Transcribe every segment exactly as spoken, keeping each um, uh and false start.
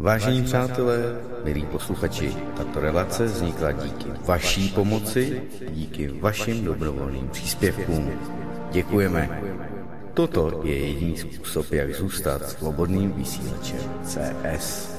Vážení přátelé, milí posluchači, tato relace vznikla díky vaší pomoci, díky vašim dobrovolným příspěvkům. Děkujeme. Toto je jediný způsob, jak zůstat svobodným vysílačem C S.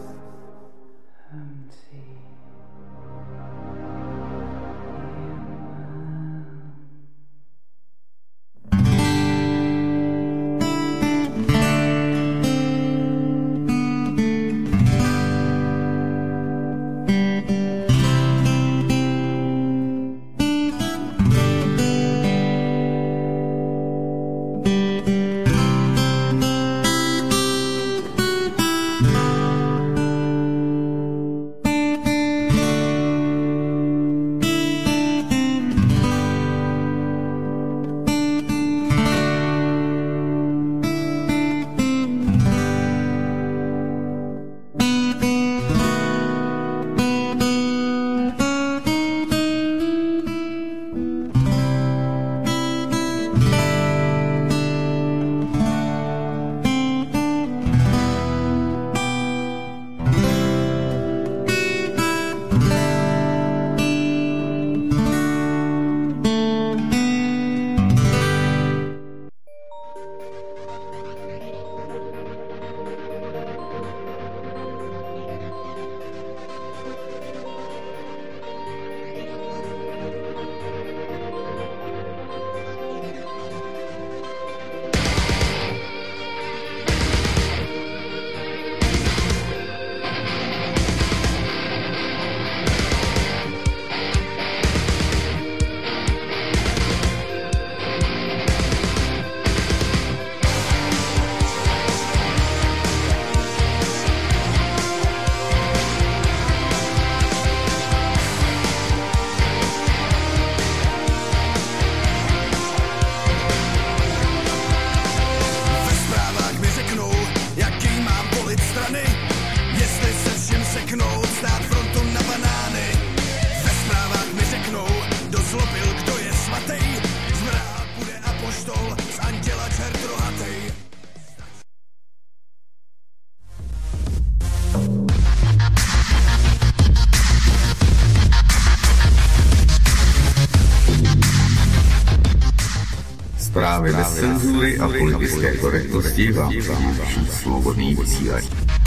Právě bez cenzury a politické korektnosti vám přináší svobodný vysílač.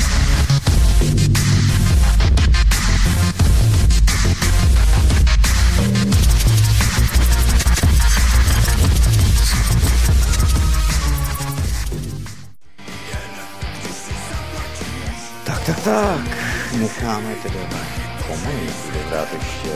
Tak, tak, tak, necháme teda komuni, bude hrát ještě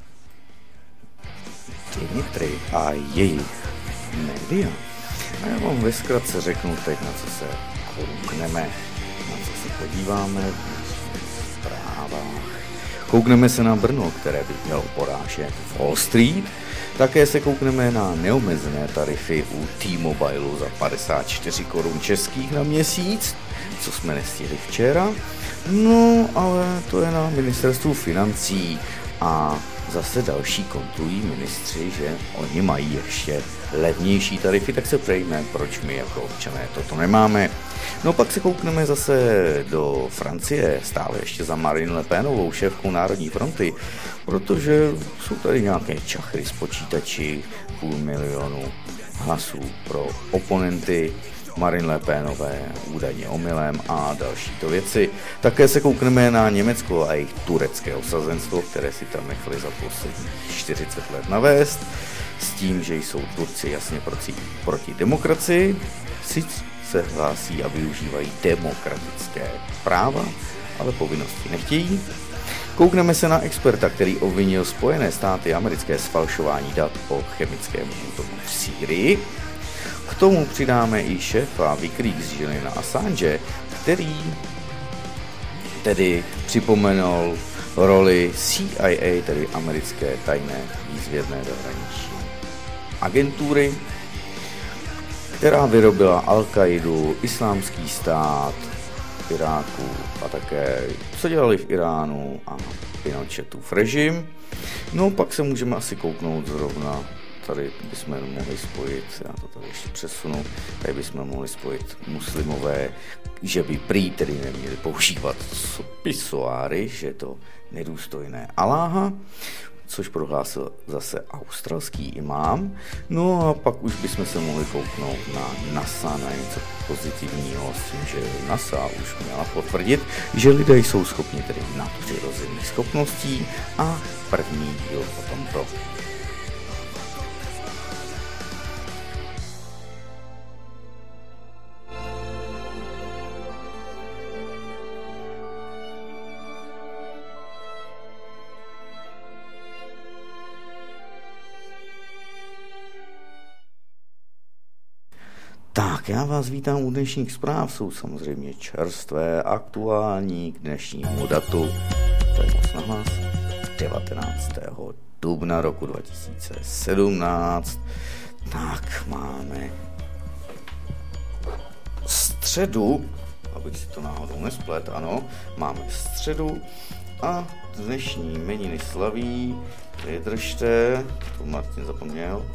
Dimitri a jejich média. A já vám ve zkratce řeknu teď, na co se koukneme, na co se podíváme v zprávách. Koukneme se na Brno, které by mělo porážet Wall Street. Také se koukneme na neomezené tarify u T-Mobileu za padesát čtyři korun českých na měsíc, co jsme nestihli včera. No, ale to je na ministerstvu financí a zase další kontrolují ministři, že oni mají ještě levnější tarify, tak se ptejme, proč my jako občané toto nemáme. No pak se koukneme zase do Francie, stále ještě za Marine Le Penovou, šéfkou Národní fronty, protože jsou tady nějaké čachry z počítači, půl milionu hlasů pro oponenty Marine Le Penové, údajně omylem a další to věci. Také se koukneme na Německo a jejich turecké osazenstvo, které si tam nechali za posledních čtyřicet let navést, s tím, že jsou Turci jasně proti, proti demokracii, sice se hlásí a využívají demokratické práva, ale povinnosti nechtějí. Koukneme se na experta, který obvinil Spojené státy americké z falšování dat o chemickém útoku v Sýrii. K tomu přidáme i šéfa Wikileaks Juliana Assange, který tedy připomenul roli C I A, tedy americké tajné výzvědné zahraniční agentury, která vyrobila Al-Qaidu, Islámský stát v Iráku a také co dělali v Iránu a Pinochetův režim. No pak se můžeme asi kouknout zrovna tady bychom mohli spojit, já to tady ještě přesunu, tady bychom mohli spojit muslimové, že by prý tedy neměli používat pisoáry, že je to nedůstojné Aláha, což prohlásil zase australský imám. No a pak už bychom se mohli kouknout na NASA, na něco pozitivního, s tím, že NASA už měla potvrdit, že lidé jsou schopni tedy nadpřirozených schopností a první díl o tomto. Tak, já vás vítám u dnešních zpráv, jsou samozřejmě čerstvé, aktuální k dnešnímu datu, to je moc nahlas, devatenáctého dubna roku dva tisíce sedmnáct. Tak, máme středu, abych si to náhodou nesplet, ano, máme středu a dnešní jmeniny slaví, vydržte, to Martin zapomněl,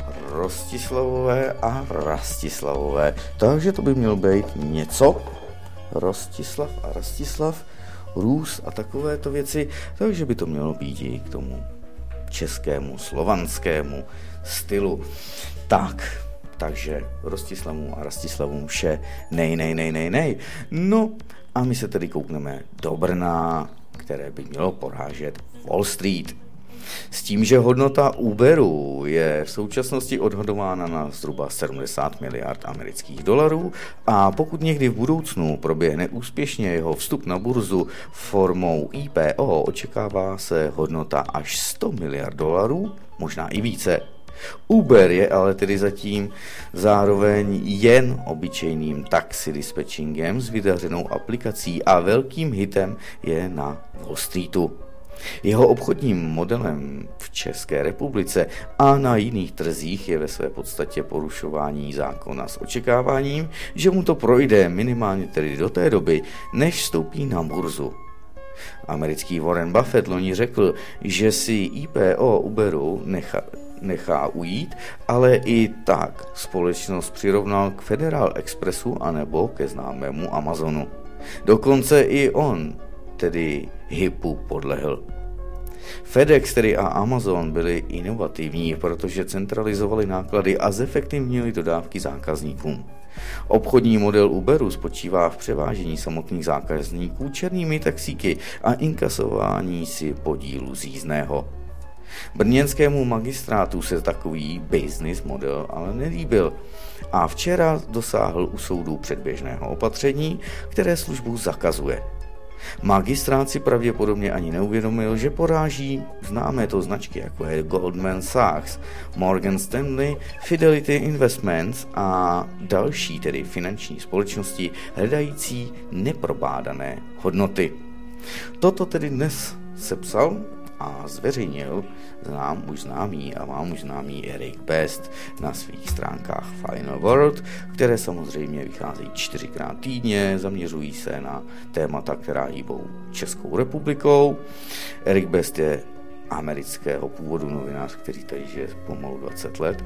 Rostislavové a Rastislavové. Takže to by mělo být něco. Rostislav a Rastislav, Růs a takovéto věci. Takže by to mělo být i k tomu českému, slovanskému stylu. Tak, takže Rostislavům a Rastislavům vše nej, nej, nej, nej, nej. No a my se tedy koukneme do Brna, které by mělo porážet Wall Street. S tím, že hodnota Uberu je v současnosti odhadována na zhruba sedmdesát miliard amerických dolarů a pokud někdy v budoucnu proběhne úspěšně jeho vstup na burzu formou I P O, očekává se hodnota až sto miliard dolarů, možná i více. Uber je ale tedy zatím zároveň jen obyčejným taxi dispatchingem s vydařenou aplikací a velkým hitem je na Wall Streetu. Jeho obchodním modelem v České republice a na jiných trzích je ve své podstatě porušování zákona s očekáváním, že mu to projde minimálně tedy do té doby, než vstoupí na burzu. Americký Warren Buffett loni řekl, že si I P O Uberu nechá, nechá ujít, ale i tak společnost přirovnal k Federal Expressu anebo ke známému Amazonu. Dokonce i on tedy hipu podlehl. FedEx tedy a Amazon byli inovativní, protože centralizovali náklady a zefektivnili dodávky zákazníkům. Obchodní model Uberu spočívá v převážení samotných zákazníků černými taxíky a inkasování si podílu z jízdného. Brněnskému magistrátu se takový business model ale nelíbil a včera dosáhl u soudu předběžného opatření, které službu zakazuje. Magistrát si pravděpodobně ani neuvědomil, že poráží známé to značky, jako je Goldman Sachs, Morgan Stanley, Fidelity Investments a další tedy finanční společnosti hledající neprobádané hodnoty. Toto tedy dnes sepsal a zveřejnil znám už známý a vám už známý Erik Best na svých stránkách Final World, které samozřejmě vycházejí čtyřikrát týdně, zaměřují se na témata, která hýbou Českou republikou. Erik Best je amerického původu novinář, který tady žije pomalu dvacet let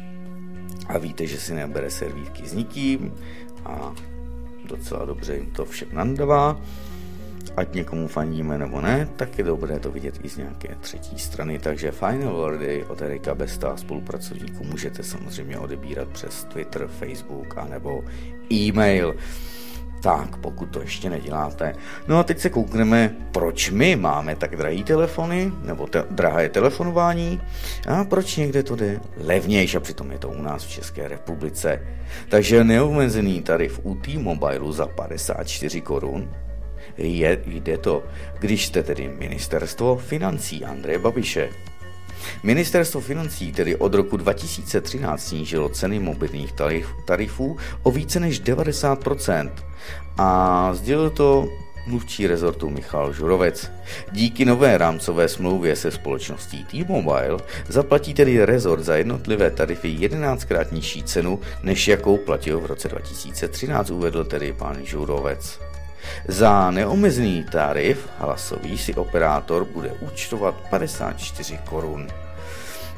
a víte, že si nebere servítky s nikým a docela dobře jim to všem nandává. Ať někomu fandíme nebo ne, tak je dobré to vidět i z nějaké třetí strany, takže Final Wordy od Erika Besta a spolupracovníků můžete samozřejmě odebírat přes Twitter, Facebook a nebo e-mail. Tak, pokud to ještě neděláte. No a teď se koukneme, proč my máme tak drahé telefony, nebo te- drahé telefonování a proč někde to jde levnější a přitom je to u nás v České republice. Takže neomezený tarif u T-Mobilu za padesát čtyři korun. Je, jde to, když jste tedy ministerstvo financí Andreje Babiše. Ministerstvo financí tedy od roku dva tisíce třináct snížilo ceny mobilních tarif, tarifů o více než devadesát procent a sdělil to mluvčí rezortu Michal Žurovec. Díky nové rámcové smlouvě se společností T-Mobile zaplatí tedy rezort za jednotlivé tarify jedenáctkrát nižší cenu, než jakou platil v roce dva tisíce třináct, uvedl tedy pan Žurovec. Za neomezený tarif hlasový si operátor bude účtovat padesát čtyři korun.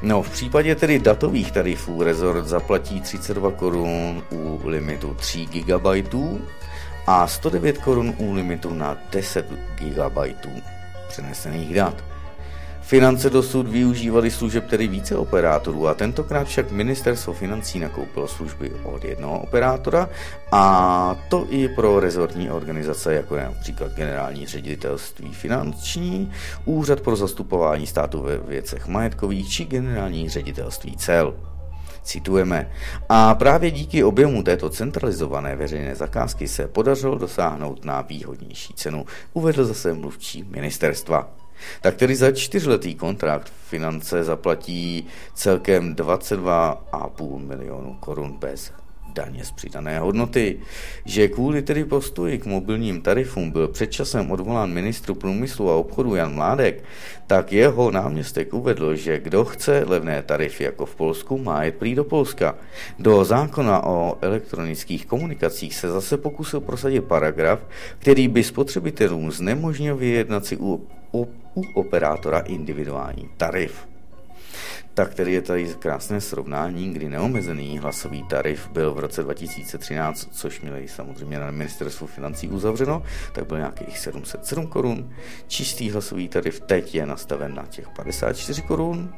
No, v případě tedy datových tarifů rezort zaplatí třicet dva korun u limitu tři gigabajtů a sto devět korun u limitu na deset gigabajtů přenesených dat. Finance dosud využívaly služeb tedy více operátorů a tentokrát však ministerstvo financí nakoupilo služby od jednoho operátora a to i pro rezortní organizace, jako je například Generální ředitelství finanční, Úřad pro zastupování státu ve věcech majetkových či Generální ředitelství cel. Citujeme. A právě díky objemu této centralizované veřejné zakázky se podařilo dosáhnout na výhodnější cenu, uvedl zase mluvčí ministerstva. Tak tedy za čtyřletý kontrakt Finance zaplatí celkem dvacet dva a půl milionu korun bez daně z přidané hodnoty. Že kvůli tedy postoji k mobilním tarifům byl před časem odvolán ministru průmyslu a obchodu Jan Mládek, tak jeho náměstek uvedl, že kdo chce levné tarify jako v Polsku, má jet prý do Polska. Do zákona o elektronických komunikacích se zase pokusil prosadit paragraf, který by spotřebitelům znemožnil vyjednat si u, u, u operátora individuální tarif. Tak tedy je tady krásné srovnání, kdy neomezený hlasový tarif byl v roce dva tisíce třináct, což měli samozřejmě na ministerstvu financí uzavřeno, tak byl nějakých sedm set sedm korun. Čistý hlasový tarif teď je nastaven na těch padesát čtyři korun.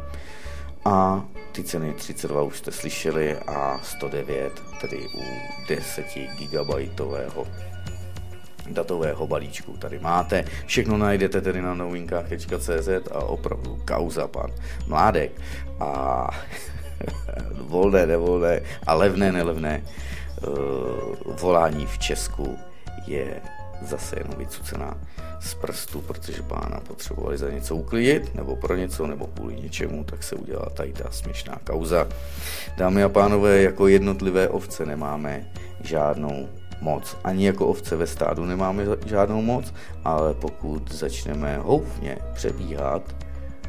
A ty ceny třicet dva už jste slyšeli a sto devět, tedy u deset gigabajtového datového balíčku tady máte. Všechno najdete tedy na novinkách tečka cé zet a opravdu kauza pan Mládek a volné, nevolné a levné, nelevné uh, volání v Česku je zase jenom vycucená z prstu, protože pána potřebovali za něco uklidit, nebo pro něco, nebo kvůli něčemu, tak se udělala tady ta směšná kauza. Dámy a pánové, jako jednotlivé ovce nemáme žádnou moc. Ani jako ovce ve stádu nemáme žádnou moc, ale pokud začneme houfně přebíhat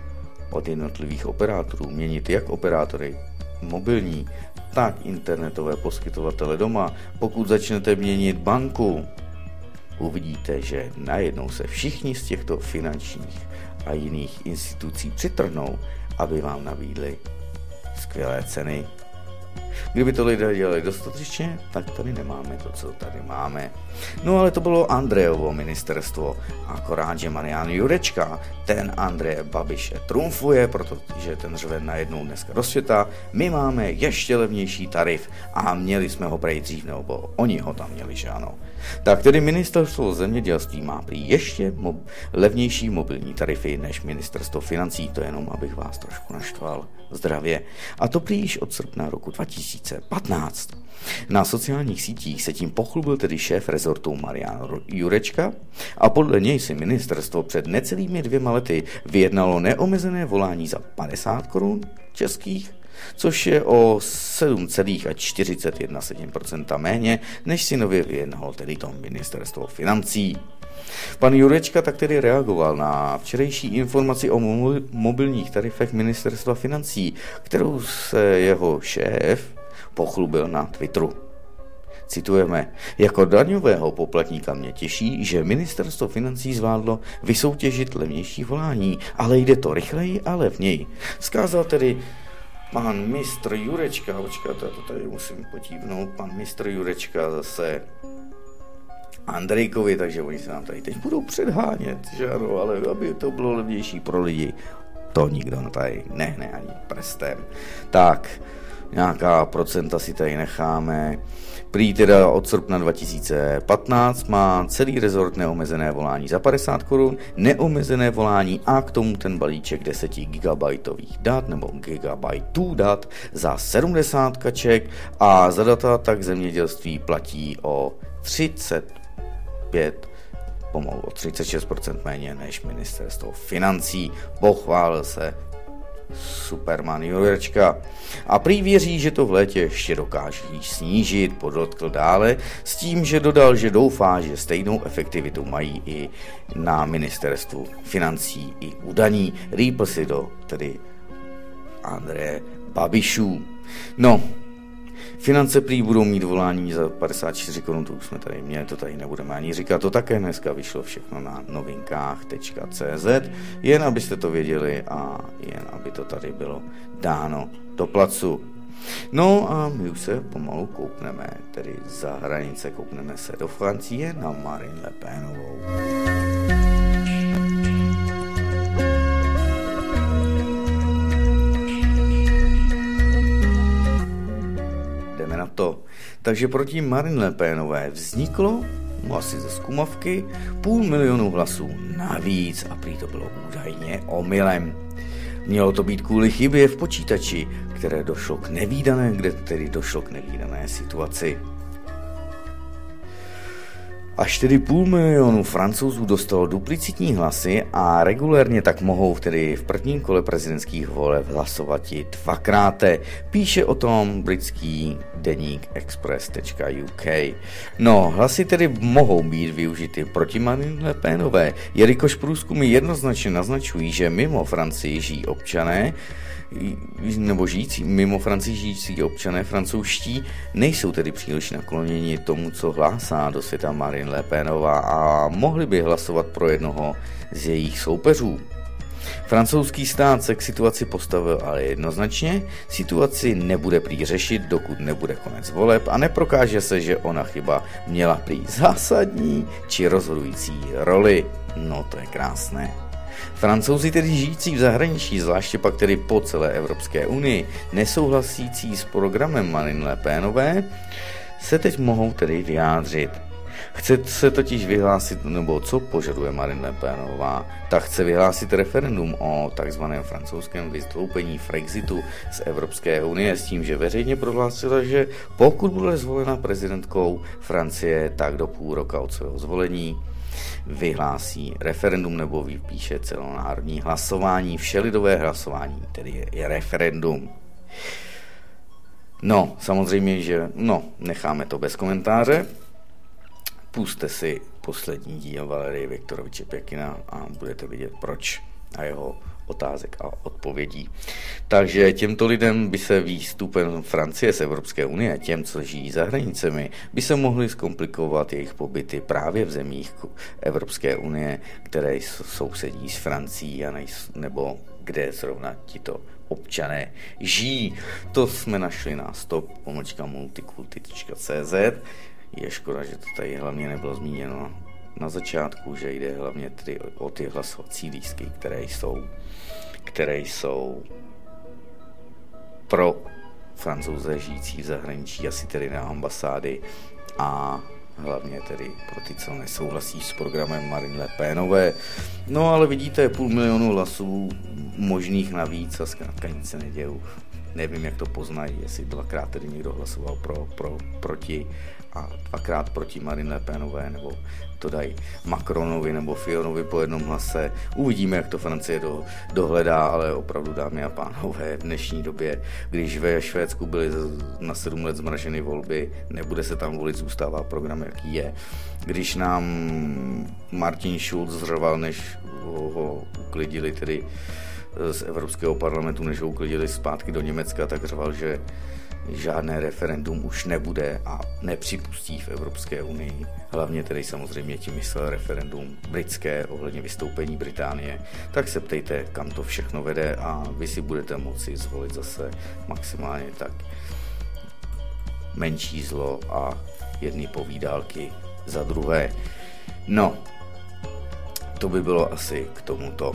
od jednotlivých operátorů, měnit jak operátory mobilní, tak internetové poskytovatele doma, pokud začnete měnit banku, uvidíte, že najednou se všichni z těchto finančních a jiných institucí přitrhnou, aby vám nabídli skvělé ceny. Kdyby to lidé dělali dostatečně, tak tady nemáme to, co tady máme. No ale to bylo Andrejovo ministerstvo. Akorát, že Marian Jurečka, ten Andreje Babiše trumfuje, protože ten řve najednou dneska rozsvětá. My máme ještě levnější tarif a měli jsme ho prej dřív, nebo oni ho tam měli, že ano. Tak tedy ministerstvo zemědělství má prý ještě mob- levnější mobilní tarify než ministerstvo financí, to jenom abych vás trošku naštval. Zdravě. A to prý již od srpna roku dva tisíce patnáct. Na sociálních sítích se tím pochlubil tedy šéf rezortu Marian Jurečka a podle něj si ministerstvo před necelými dvěma lety vyjednalo neomezené volání za padesát korun českých, což je o sedm celá čtyřicet jedna procenta méně, než si nově vyjednalo tedy to ministerstvo financí. Pan Jurečka tak tedy reagoval na včerejší informaci o mobilních tarifech ministerstva financí, kterou se jeho šéf pochlubil na Twitteru. Citujeme, jako daňového poplatníka mě těší, že ministerstvo financí zvládlo vysoutěžit levnější volání, ale jde to rychleji a levněji. Vzkázal tedy pan mistr Jurečka, počkat, já to tady musím potívnout, pan mistr Jurečka zase Andrejkovi, takže oni se nám tady teď budou předhánět, že ano, ale aby to bylo levnější pro lidi, to nikdo tady nehne ani prstem. Tak, nějaká procenta si tady necháme. Prý teda od srpna dva tisíce patnáct má celý rezort neomezené volání za padesát korun, neomezené volání a k tomu ten balíček deset gigabajtových dat nebo gigabajtů dat za sedmdesát kaček a za data tak zemědělství platí o třicet pět, pomalu o třicet šest procent méně než ministerstvo financí. Pochválil se Superman Jurečka. A prý věří, že to v létě ještě dokáže snížit, podotkl dále, s tím, že dodal, že doufá, že stejnou efektivitu mají i na ministerstvu financí i u daní. Rýpl si do tedy Andreje Babišů. No, Finance prý budou mít volání za padesát čtyři korun, to už jsme tady měli, to tady nebudeme ani říkat, to také dneska vyšlo všechno na novinkách tečka cé zet, jen abyste to věděli a jen aby to tady bylo dáno do placu. No a my už se pomalu koukneme, tedy za hranice, koukneme se do Francie na Marine Le Penovou. Jdeme na to. Takže proti Marine Le Penové vzniklo, no asi ze zkumavky, půl milionu hlasů navíc a prý to bylo údajně omylem. Mělo to být kvůli chybě v počítači, které došlo k nevídané, kde tedy došlo k nevídané situaci. Až tedy půl milionu Francouzů dostalo duplicitní hlasy a regulérně tak mohou tedy v prvním kole prezidentských voleb hlasovat i dvakrát. Píše o tom britský deník express tečka ú ká. No, hlasy tedy mohou být využity proti Marine Le Penové, jelikož průzkumy jednoznačně naznačují, že mimo Francii žijí občané, nebo žijící, mimo Francii žijící občané francouzští nejsou tedy příliš nakloněni tomu, co hlásá do světa Marine Le Penová a mohli by hlasovat pro jednoho z jejich soupeřů. Francouzský stát se k situaci postavil ale jednoznačně, situaci nebude prý řešit, dokud nebude konec voleb a neprokáže se, že ona chyba měla prý zásadní či rozhodující roli. No to je krásné. Francouzi tedy žijící v zahraničí, zvláště pak tedy po celé Evropské unii, nesouhlasící s programem Marine Le Penové, se teď mohou tedy vyjádřit. Chce se totiž vyhlásit, nebo co požaduje Marine Le Penová, tak chce vyhlásit referendum o takzvaném francouzském vystoupení Frexitu z Evropské unie s tím, že veřejně prohlásila, že pokud bude zvolena prezidentkou Francie, tak do půl roka od svého zvolení vyhlásí referendum nebo vypíše celonárodní hlasování, všelidové hlasování, tedy je, je referendum. No, samozřejmě, že no, necháme to bez komentáře. Pusťte si poslední díl Valerie Viktoroviče Pěkina a budete vidět proč a jeho otázek a odpovědí. Takže těmto lidem by se výstupem Francie z Evropské unie, těm, co žijí za hranicemi, by se mohly zkomplikovat jejich pobyty právě v zemích Evropské unie, které sousedí s Francií a nejs, nebo kde zrovna tito občané žijí. To jsme našli na stop pomlčka multikulty tečka cé zet. Je škoda, že to tady hlavně nebylo zmíněno na začátku, že jde hlavně tedy o ty hlasovací lístky, které jsou, které jsou pro Francouze žijící v zahraničí, asi tedy na ambasády a hlavně tedy pro ty, co nesouhlasí s programem Marine Le Penové. No ale vidíte, půl milionu hlasů možných navíc a zkrátka nic se nedějí. Nevím, jak to poznají, jestli dvakrát tedy někdo hlasoval pro, pro, proti a dvakrát proti Marine Le Penové, nebo to dají Macronovi nebo Fionovi po jednom hlase. Uvidíme, jak to Francie do, dohledá, ale opravdu, dámy a pánové, v dnešní době, když ve Švédsku byly na sedm let zmraženy volby, nebude se tam volit, zůstává program, jaký je. Když nám Martin Schulz zřval, než ho, ho uklidili tedy z Evropského parlamentu, než ho uklidili zpátky do Německa, tak řval, že žádné referendum už nebude a nepřipustí v Evropské unii. Hlavně tedy samozřejmě tím myslel referendum britské ohledně vystoupení Británie. Tak se ptejte, kam to všechno vede a vy si budete moci zvolit zase maximálně tak menší zlo a jedny povídálky za druhé. No, to by bylo asi k tomuto.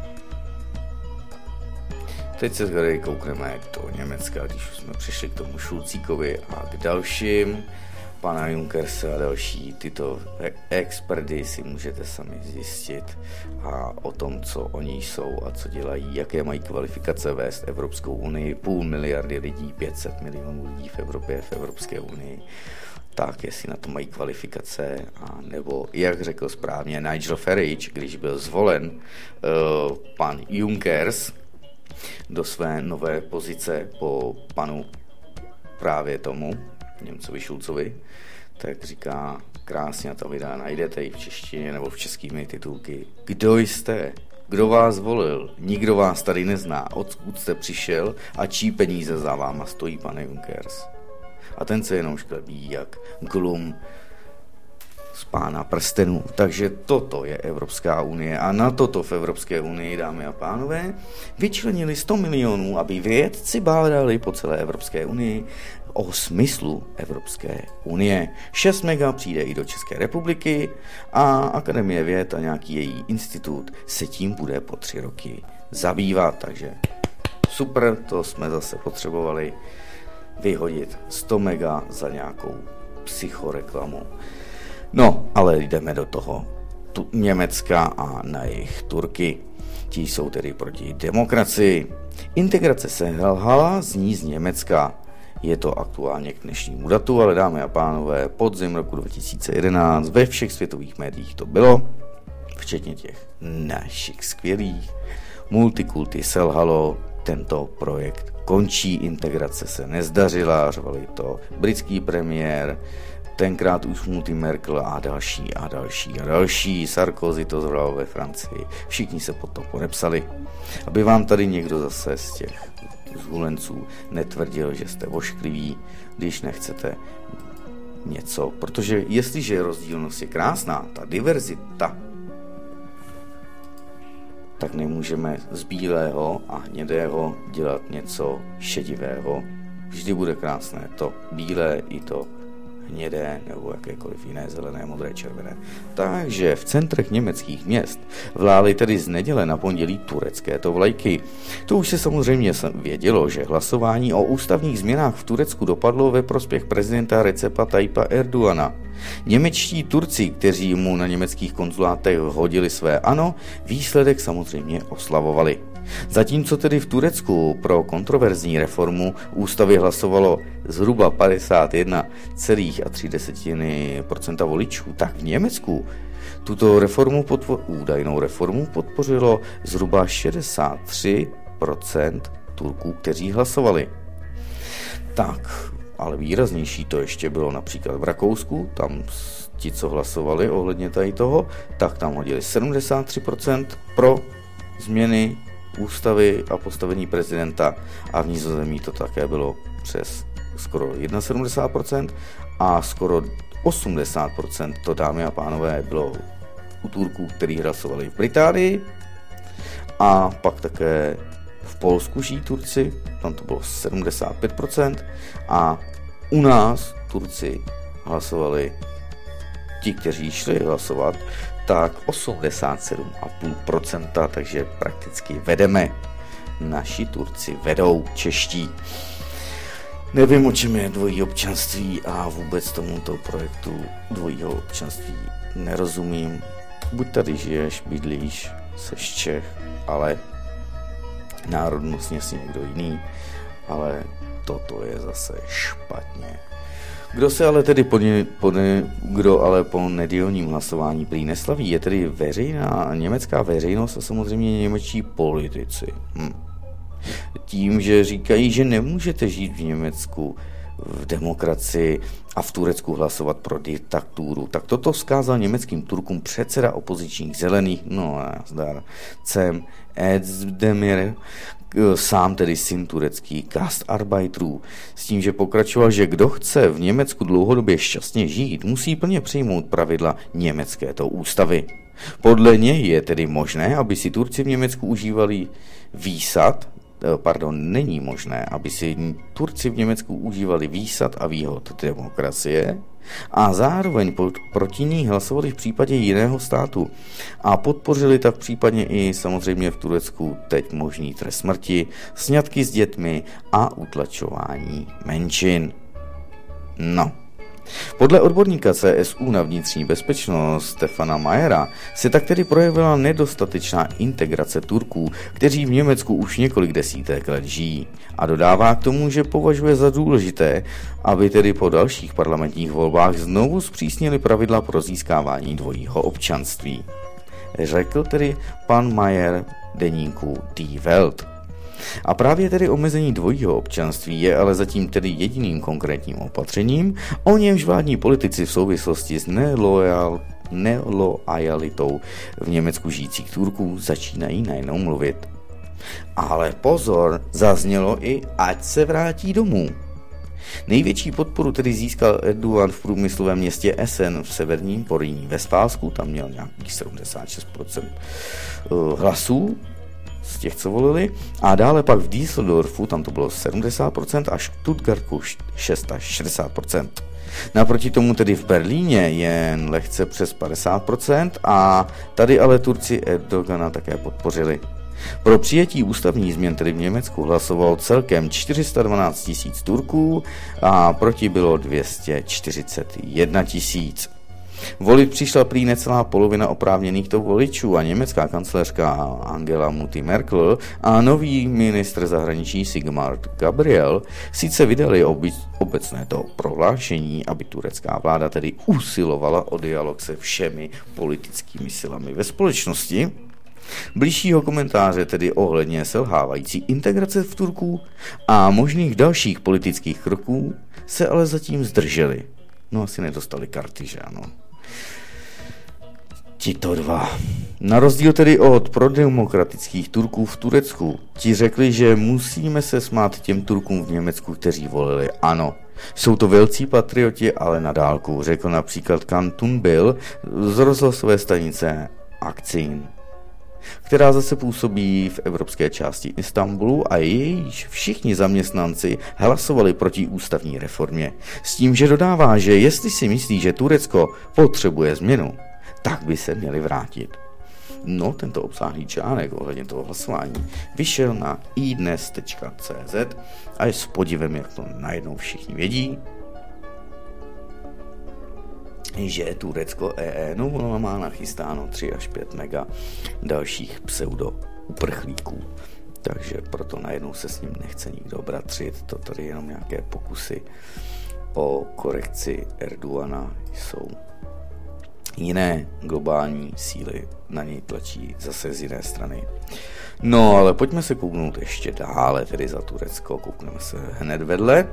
Teď se tady koukneme do Německa, když jsme přišli k tomu Šulcíkovi a k dalším. Pana Junckerse a další tyto experty si můžete sami zjistit a o tom, co oni jsou a co dělají, jaké mají kvalifikace vést Evropskou unii, půl miliardy lidí, pět set milionů lidí v Evropě, v Evropské unii. Tak jestli na to mají kvalifikace, a nebo jak řekl správně Nigel Farage, když byl zvolen uh, pan Junckers do své nové pozice po panu právě tomu Němcovi Šulcovi, tak říká krásně, a ta videa najdete i v češtině nebo v českými titulky. Kdo jste? Kdo vás volil? Nikdo vás tady nezná. Odkud jste přišel a čí peníze za váma stojí, pane Junckers? A ten se jenom šklebí jak Glum z Pána prstenů. Takže toto je Evropská unie a na toto v Evropské unii, dámy a pánové, vyčlenili sto milionů, aby vědci bádali po celé Evropské unii o smyslu Evropské unie. šest mega přijde i do České republiky a Akademie věd a nějaký její institut se tím bude po tři roky zabývat. Takže super, to jsme zase potřebovali vyhodit sto mega za nějakou psychoreklamu. No, ale jdeme do toho tu Německa a na jejich Turky. Ti jsou tedy proti demokracii. Integrace se helhala, zní z Německa. Je to aktuálně k dnešnímu datu, ale dámy a pánové, podzim roku dva tisíce jedenáct ve všech světových médiích to bylo, včetně těch našich skvělých. Multikulty selhalo, tento projekt končí, integrace se nezdařila, řvali to britský premiér, tenkrát už multi Merkel a další a další a další, Sarkozy to zvolal ve Francii, všichni se pod to podepsali. Aby vám tady někdo zase z těch zhulenců netvrdil, že jste oškliví, když nechcete něco, protože jestliže rozdílnost je krásná, ta diverzita, tak nemůžeme z bílého a hnědého dělat něco šedivého. Vždy bude krásné to bílé i to hnědé nebo jakékoliv jiné zelené, modré, červené. Takže v centrech německých měst vlály tedy z neděle na pondělí turecké to vlajky. To už se samozřejmě vědělo, že hlasování o ústavních změnách v Turecku dopadlo ve prospěch prezidenta Recepa Tayyipa Erdogana. Němečtí Turci, kteří mu na německých konzulátech hodili své ano, výsledek samozřejmě oslavovali. Zatímco tedy v Turecku pro kontroverzní reformu ústavy hlasovalo zhruba padesát jedna celá tři procenta voličů, tak v Německu tuto reformu podpo- údajnou reformu podpořilo zhruba šedesát tři procent Turků, kteří hlasovali. Tak, ale výraznější to ještě bylo například v Rakousku, tam ti, co hlasovali ohledně tady toho, tak tam hodili sedmdesát tři procent pro změny ústavy a postavení prezidenta a v Nizozemí to také bylo přes skoro sedmdesát jedna procent a skoro osmdesát procent to, dámy a pánové, bylo u Turků, kteří hlasovali v Británii a pak také v Polsku žijí Turci, tam to bylo sedmdesát pět procent a u nás Turci hlasovali, ti, kteří šli hlasovat, tak osmdesát sedm celá pět procenta, takže prakticky vedeme. Naši Turci vedou, čeští. Nevím, o čem je dvojí občanství a vůbec tomuto projektu dvojího občanství nerozumím. Buď tady žiješ, bydlíš, seš Čech, ale národnostně si někdo jiný, ale toto je zase špatně. Kdo se ale tedy po, ne, po ne, kdo ale po nedělním hlasování prý neslaví, je tedy veřejná německá veřejnost a samozřejmě němečtí politici. Hm. Tím, že říkají, že nemůžete žít v Německu v demokracii a v Turecku hlasovat pro diktaturu, tak toto vzkázal německým Turkům předseda opozičních zelených, no a zdar, Cem Özdemir, sám tedy syn turecký Gastarbeiterů, s tím, že pokračoval, že kdo chce v Německu dlouhodobě šťastně žít, musí plně přijmout pravidla německéto ústavy. Podle něj je tedy možné, aby si Turci v Německu užívali výsad, pardon, není možné, aby si Turci v Německu užívali výsad a výhod demokracie a zároveň proti ní hlasovali v případě jiného státu a podpořili tak případně i samozřejmě v Turecku teď možný trest smrti, sňatky s dětmi a utlačování menšin. No. Podle odborníka C S U na vnitřní bezpečnost Stefana Mayera se tak tedy projevila nedostatečná integrace Turků, kteří v Německu už několik desítek let žijí, a dodává k tomu, že považuje za důležité, aby tedy po dalších parlamentních volbách znovu zpřísnili pravidla pro získávání dvojího občanství. Řekl tedy pan Mayer deníku Die Welt. A právě tedy omezení dvojího občanství je ale zatím tedy jediným konkrétním opatřením, o němž vládní politici v souvislosti s neloajal, nelojalitou v Německu žijících Turků začínají najednou mluvit. Ale pozor, zaznělo i ať se vrátí domů. Největší podporu tedy získal Erdogan v průmyslovém městě Essen v severním Porýní Vestfálsku, tam měl nějakých sedmdesát šest procent hlasů z těch, co volili, a dále pak v Düsseldorfu, tam to bylo sedmdesát procent, a Stuttgartu šest až šedesát procent. Naproti tomu tedy v Berlíně jen lehce přes padesát procent a tady ale Turci Erdogana také podpořili. Pro přijetí ústavních změn tedy v Německu hlasovalo celkem čtyři sta dvanáct tisíc Turků a proti bylo dvě stě čtyřicet jedna tisíc. Volit přišla prý necelá polovina oprávněných voličů a německá kancléřka Angela Mutti Merkel a nový ministr zahraničí Sigmar Gabriel sice vydali obecné to prohlášení, aby turecká vláda tedy usilovala o dialog se všemi politickými silami ve společnosti. Bližšího komentáře tedy ohledně selhávající integrace v Turků a možných dalších politických kroků se ale zatím zdrželi. No asi nedostali karty, že ano. Tito dva. Na rozdíl tedy od prodemokratických Turků v Turecku, ti řekli, že musíme se smát těm Turkům v Německu, kteří volili ano. Jsou to velcí patrioti, ale na dálku, řekl například Can Tunbil z rozhlasové stanice Akcin, která zase působí v evropské části Istanbulu a jejíž všichni zaměstnanci hlasovali proti ústavní reformě. S tím, že dodává, že jestli si myslí, že Turecko potřebuje změnu, tak by se měli vrátit. No, tento obsáhlý článek ohledně toho hlasování vyšel na i dnes tečka cé zet a je s podivem, jak to najednou všichni vědí, že Turecko E E no ono má nachystáno tři až pět mega dalších pseudo uprchlíků. Takže proto najednou se s ním nechce nikdo bratřit. To tady jenom nějaké pokusy o korekci Erdogana jsou. Jiné globální síly na něj tlačí zase z jiné strany. No, ale pojďme se kouknout ještě dále, tedy za Turecko. Koukneme se hned vedle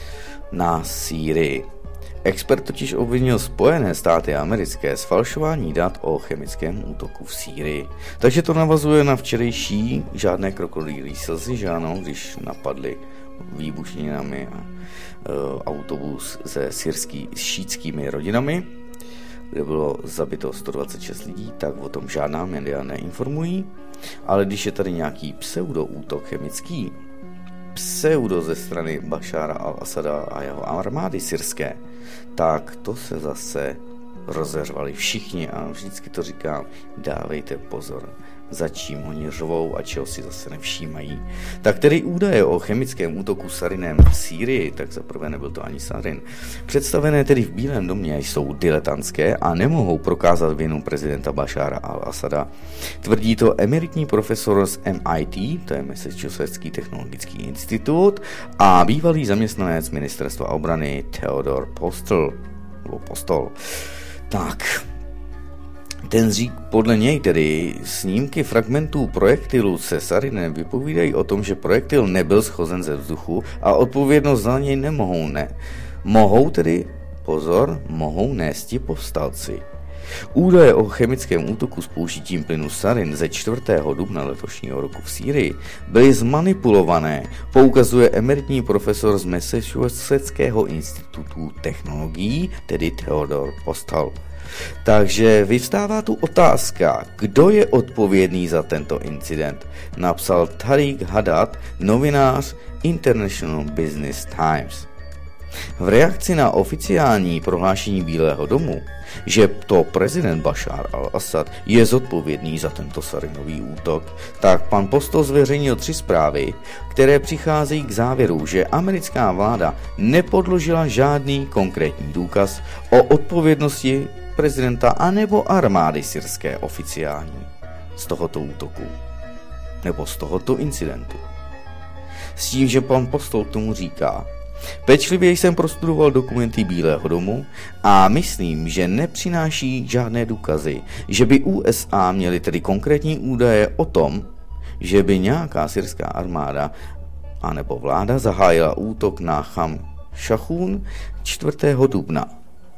na Sýrii. Expert totiž obvinil Spojené státy americké z falšování dat o chemickém útoku v Sýrii. Takže to navazuje na včerejší žádné krokodýlí slzy, že ano, když napadli výbušninami a, e, autobus se syrský, s šítskými rodinami, kde bylo zabito sto dvacet šest lidí, tak o tom žádná média neinformují. Ale když je tady nějaký pseudoútok chemický, pseudo ze strany Bašára al-Asada a jeho armády syrské, tak to se zase rozeřvali všichni a vždycky to říkám, dávejte pozor, za čím oni řvou a čeho si zase nevšímají. Tak tedy údaje o chemickém útoku sarinem v Sýrii, tak zaprvé nebyl to ani sarin, představené tedy v Bílém domě jsou diletantské a nemohou prokázat vinu prezidenta Bašára al-Asada. Tvrdí to emeritní profesor z M I T, to je Massachusettský technologický institut, a bývalý zaměstnanec ministerstva obrany Theodor Postol. Postol. Tak, ten řík, podle něj tedy snímky fragmentů projektilu se sarinem vypovídají o tom, že projektil nebyl shozen ze vzduchu a odpovědnost za něj nemohou ne. Mohou tedy, pozor, mohou nésti povstalci. Údaje o chemickém útoku s použitím plynu sarin ze čtvrtého dubna letošního roku v Sýrii byly zmanipulované, poukazuje emeritní profesor z Massachusettského institutu technologií, tedy Theodor Postol. Takže vyvstává tu otázka, kdo je odpovědný za tento incident, napsal Tariq Haddad, novinář International Business Times. V reakci na oficiální prohlášení Bílého domu, že to prezident Bašár al-Asad je zodpovědný za tento sarinový útok, tak pan Postol zveřejnil tři zprávy, které přicházejí k závěru, že americká vláda nepodložila žádný konkrétní důkaz o odpovědnosti prezidenta anebo armády syrské oficiální z tohoto útoku nebo z tohoto incidentu. S tím, že pan Postol k tomu říká: pečlivě jsem prostudoval dokumenty Bílého domu a myslím, že nepřináší žádné důkazy, že by U S A měly tedy konkrétní údaje o tom, že by nějaká syrská armáda anebo vláda zahájila útok na Cham Šachún čtvrtého dubna.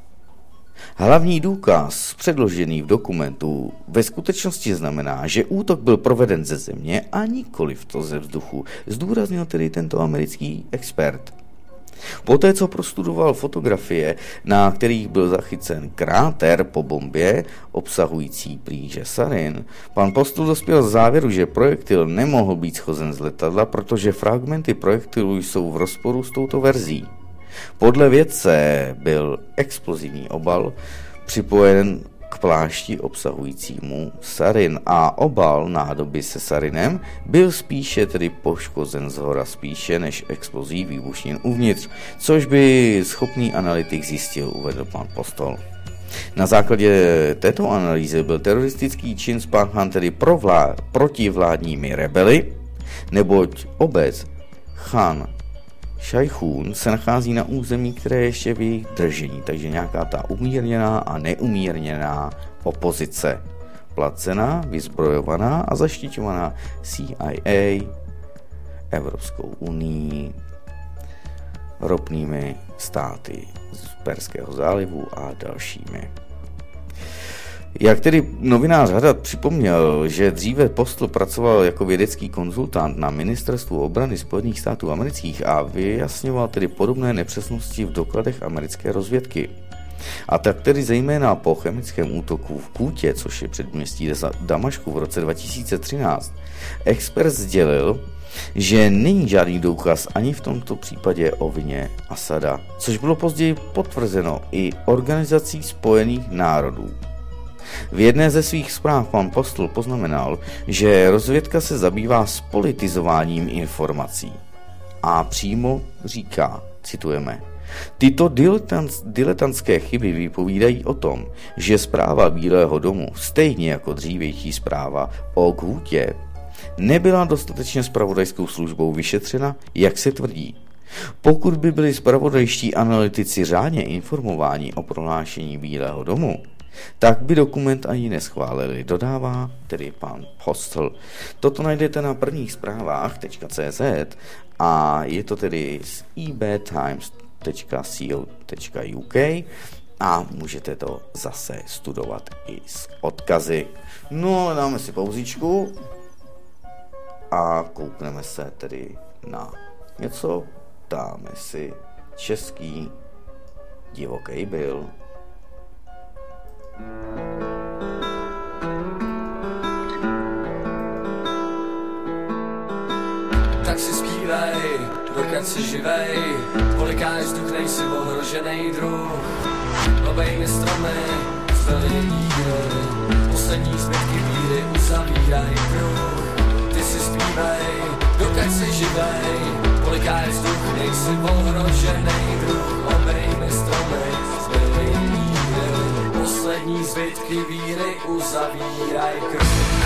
Hlavní důkaz předložený v dokumentu ve skutečnosti znamená, že útok byl proveden ze země a nikoliv to ze vzduchu, zdůraznil tedy tento americký expert. Poté, co prostudoval fotografie, na kterých byl zachycen kráter po bombě, obsahující plíže sarin, pan Postl dospěl k závěru, že projektil nemohl být shozen z letadla, protože fragmenty projektilu jsou v rozporu s touto verzí. Podle vědce byl explozivní obal připojen k plášti obsahujícímu sarin a obal nádoby se sarinem byl spíše tedy poškozen zhora spíše než explozí výbušnin uvnitř, což by schopný analytik zjistil, uvedl pan Postl. Na základě této analýzy byl teroristický čin spáchán tedy pro vlá- proti vládními rebeli, neboť obec Chan Šajchún se nachází na území, které je ještě v jejich držení, takže nějaká ta umírněná a neumírněná opozice. Placená, vyzbrojovaná a zaštiťovaná C I A, Evropskou unii, ropnými státy z Perského zálivu a dalšími. Jak tedy novinář Haddad připomněl, že dříve Postl pracoval jako vědecký konzultant na Ministerstvu obrany Spojených států amerických a vyjasňoval tedy podobné nepřesnosti v dokladech americké rozvědky. A tak tedy zejména po chemickém útoku v Kútě, což je předměstí Damašku v roce dva tisíce třináct, expert sdělil, že není žádný důkaz ani v tomto případě o vině Asada, což bylo později potvrzeno i Organizací spojených národů. V jedné ze svých zpráv pan Postl poznamenal, že rozvědka se zabývá spolitizováním informací. A přímo říká, citujeme, tyto diletantské chyby vypovídají o tom, že zpráva Bílého domu, stejně jako dřívější zpráva o Kútě, nebyla dostatečně zpravodajskou službou vyšetřena, jak se tvrdí. Pokud by byli zpravodajští analytici řádně informováni o prohlášení Bílého domu, tak by dokument ani neschválili, dodává tedy pan Postl. Toto najdete na prvních zprávách tečka cé zet a je to tedy z e b times tečka co tečka u k a můžete to zase studovat i s odkazy. No ale dáme si pauzičku a koukneme se tedy na něco, dáme si český Divoký byl. Tak si zpívej, dokud si živej, polikáš vzduch, nejsi ohroženej druh. Obej mi stromy, zvelí díry, poslední zbytky víry uzavíraj kruh. Ty si zpívej, dokud si živej, polikáš vzduch, nejsi ohroženej druh. Obej mi stromy, zvelí díry, poslední zbytky víry uzavíraj kruh.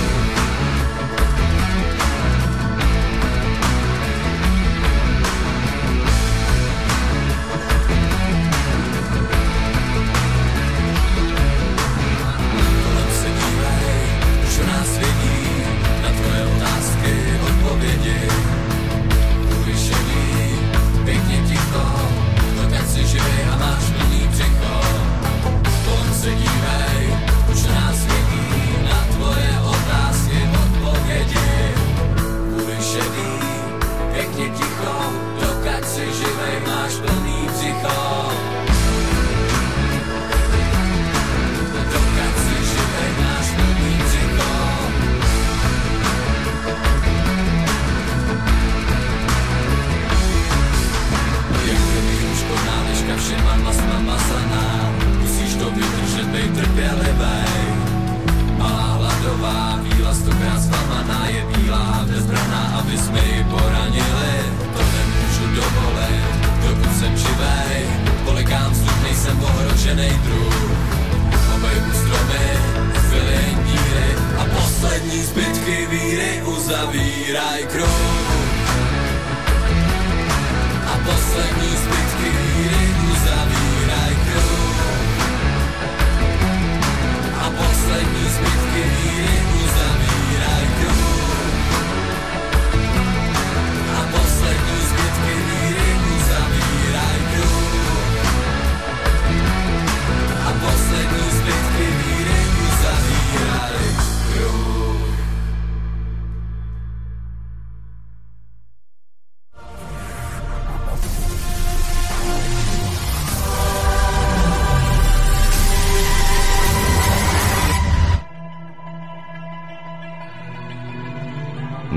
Uzavíraj kruh a poslední zbytky víry uzavíraj kruh a poslední zbytky víry uzavíraj kruh a poslední zbytky víry uzavíraj kruh.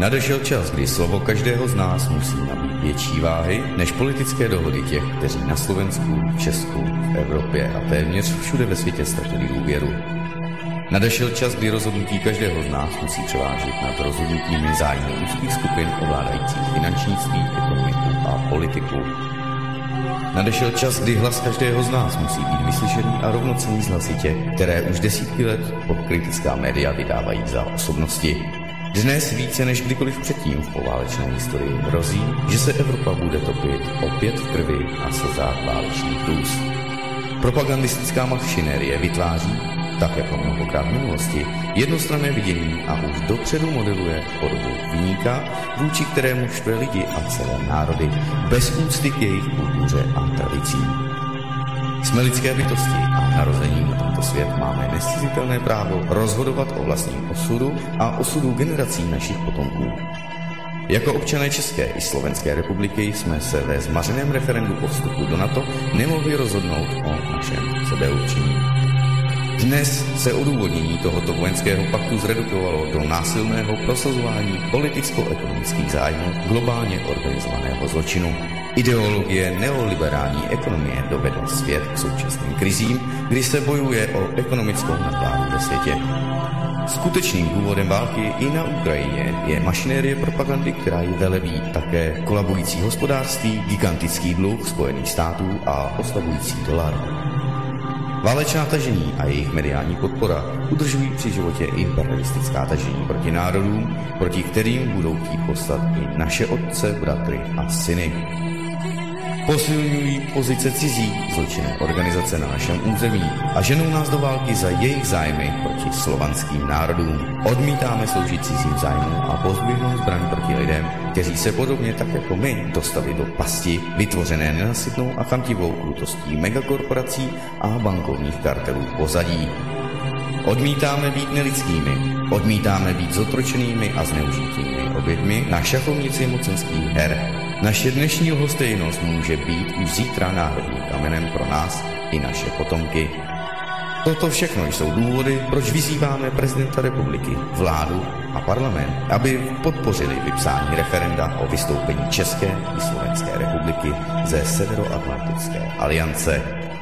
Nadešel čas, kdy slovo každého z nás musí nabít větší váhy než politické dohody těch, kteří na Slovensku, v Česku, v Evropě a téměř všude ve světě ztratili důvěru. Nadešel čas, kdy rozhodnutí každého z nás musí převážit nad rozhodnutími zájmů úzkých skupin ovládajících finančnictví, ekonomiku a politiku. Nadešel čas, kdy hlas každého z nás musí být vyslyšený a rovnocenný z hlasy těch, které už desítky let kritická média vydávají za osobnosti. Dnes více než kdykoliv předtím v poválečné historii hrozí, že se Evropa bude topit opět v krvi a slzách válečných růst. Propagandistická mašinérie vytváří, tak jako mnohokrát v minulosti, jednostranné vidění a už dopředu modeluje podobu viníka, vůči kterému štve lidi a celé národy, bez úcty k jejich kultuře a tradicím. Jsme lidské bytosti a narozením na tento svět máme nezcizitelné právo rozhodovat o vlastním osudu a osudu generací našich potomků. Jako občané České i Slovenské republiky jsme se ve zmařeném referendu o vstupu do NATO nemohli rozhodnout o našem sebeurčení. Dnes se odůvodnění tohoto vojenského paktu zredukovalo do násilného prosazování politicko-ekonomických zájmů globálně organizovaného zločinu. Ideologie neoliberální ekonomie dovedla svět k současným krizím, kdy se bojuje o ekonomickou nadvládu ve světě. Skutečným důvodem války i na Ukrajině je mašinérie propagandy, která ji velebí, také kolabující hospodářství, gigantický dluh Spojených států a oslabující dolar. Válečná tažení a jejich mediální podpora udržují při životě imperialistická tažení proti národům, proti kterým budou chtít poslat i naše otce, bratry a syny. Posilňují pozice cizí zločinné organizace na našem území a ženou nás do války za jejich zájmy proti slovanským národům. Odmítáme sloužit cizím zájmům a pozdvihnout zbraň proti lidem, kteří se podobně tak jako my dostali do pasti, vytvořené nenasytnou a chamtivou krutostí megakorporací a bankovních kartelů pozadí. Odmítáme být nelidskými, odmítáme být zotročenými a zneužitými oběťmi na šachovnici mocenských her. Naše dnešní lhostejnost může být už zítra národním kamenem pro nás i naše potomky. Toto všechno jsou důvody, proč vyzýváme prezidenta republiky, vládu a parlament, aby podpořili vypsání referenda o vystoupení České i Slovenské republiky ze Severoatlantické aliance.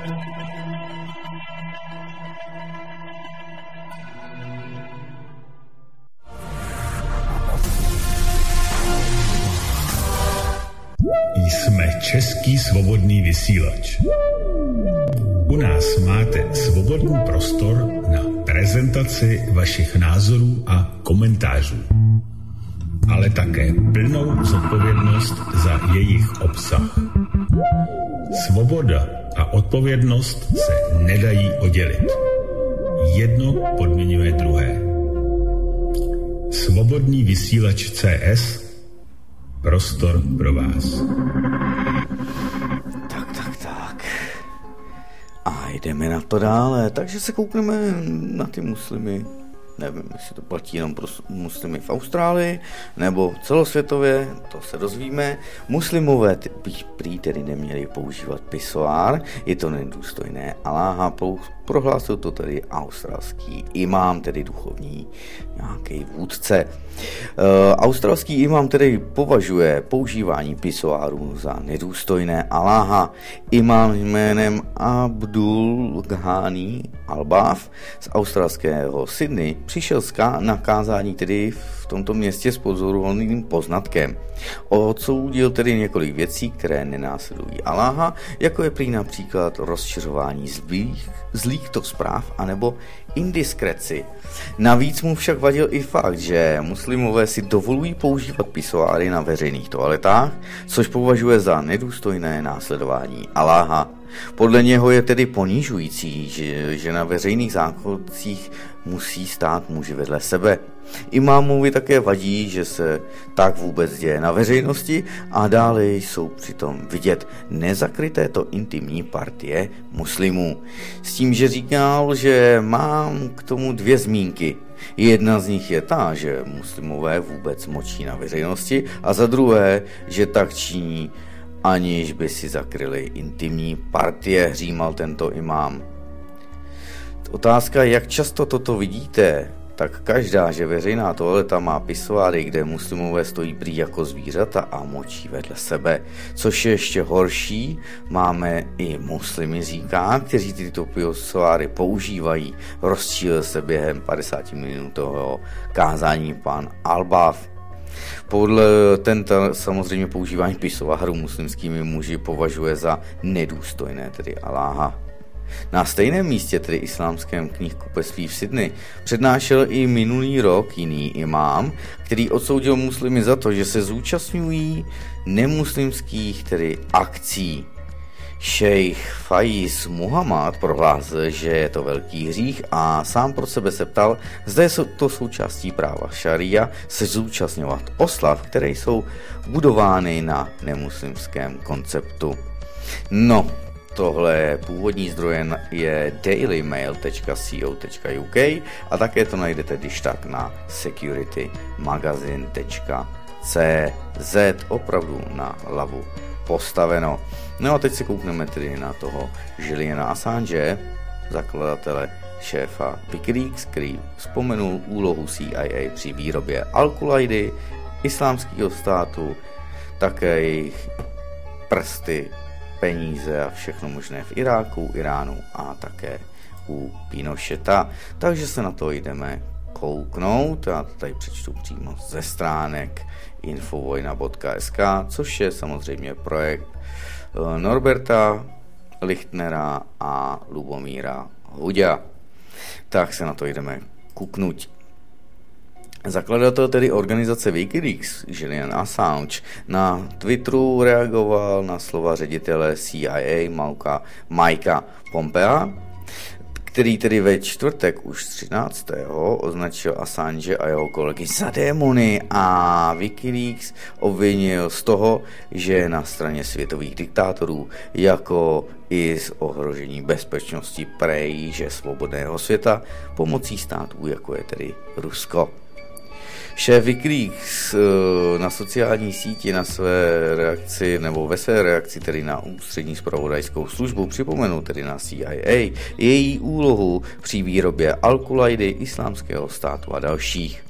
Jsme Český svobodný vysílač. U nás máte svobodný prostor na prezentaci vašich názorů a komentářů, ale také plnou zodpovědnost za jejich obsah. Svoboda a odpovědnost se nedají oddělit. Jedno podmiňuje druhé. Svobodný vysílač C S, prostor pro vás. Tak, tak, tak. A jdeme na to dále. Takže se koukneme na ty muslimy. Nevím, jestli to platí jenom pro muslimy v Austrálii, nebo celosvětově, to se dozvíme. Muslimové prý tedy neměli používat pisoár, je to nedůstojné Aláha, prohlásil to tedy australský imám, tedy duchovní nějaký vůdce. E, australský imám tedy považuje používání pisoáru za nedůstojné Aláha. Imám jménem Abdul Ghani Albaf z australského Sydney přišel na kázání tedy v tomto městě s pozoruhodným poznatkem. Odsoudil tedy několik věcí, které nenásledují Aláha, jako je prý například rozšiřování zlých, zlýchto zpráv anebo indiskreci. Navíc mu však vadil i fakt, že muslimové si dovolují používat pisoáry na veřejných toaletách, což považuje za nedůstojné následování Aláha. Podle něho je tedy ponižující, že, že na veřejných záchodcích musí stát muži vedle sebe. Imámovi také vadí, že se tak vůbec děje na veřejnosti a dále jsou přitom vidět nezakryté to intimní partie muslimů. S tím, že říkal, že mám k tomu dvě zmínky. Jedna z nich je ta, že muslimové vůbec močí na veřejnosti a za druhé, že tak činí, aniž by si zakryli intimní partie, hřímal tento imám. Otázka, jak často toto vidíte, tak každá, že veřejná toaleta má pisoáry, kde muslimové stojí prý jako zvířata a močí vedle sebe. Což je ještě horší, máme i muslimy, říká, kteří tyto pisoáry používají. Rozčílil se během padesáti minut toho kázání pan Albaf. Podle tento samozřejmě používání pisoáru muslimskými muži považuje za nedůstojné, tedy Aláha. Na stejném místě, tedy islámském knihkupectví v Sydney, přednášel i minulý rok jiný imám, který odsoudil muslimy za to, že se zúčastňují nemuslimských, tedy akcí. Šejch Faiz Muhammad prohlásil, že je to velký hřích a sám pro sebe se ptal, zda je to součástí práva šaria se zúčastňovat oslav, které jsou budovány na nemuslimském konceptu. No, tohle původní zdroje je daily mail tečka co tečka uk a také to najdete když tak na security magazine tečka cz, opravdu na hlavu postaveno. No a teď se koukneme tedy na toho Juliana Assange, zakladatele, šéfa Wikileaks, který vzpomenul úlohu C I A při výrobě Al-Qaidy, islámského státu, také jejich prsty, peníze a všechno možné v Iráku, Iránu a také u Pinocheta. Takže se na to jdeme kouknout. Já to tady přečtu přímo ze stránek infovojna tečka es ká, což je samozřejmě projekt Norberta Lichtnera a Lubomíra Huďa. Tak se na to jdeme kouknout. Zakladatel tedy organizace Wikileaks, Julian Assange, na Twitteru reagoval na slova ředitele C I A Mauka, Mikea Pompea, který tedy ve čtvrtek už třináctého označil Assange a jeho kolegy za démony a Wikileaks obvinil z toho, že je na straně světových diktátorů, jako i z ohrožení bezpečnosti prejíže svobodného světa pomocí států, jako je tedy Rusko. Šéf Wikileaks na sociální síti na své reakci, nebo ve své reakci tedy na ústřední zpravodajskou službu připomenul tedy na C I A její úlohu při výrobě Al-Qaidy, islámského státu a dalších.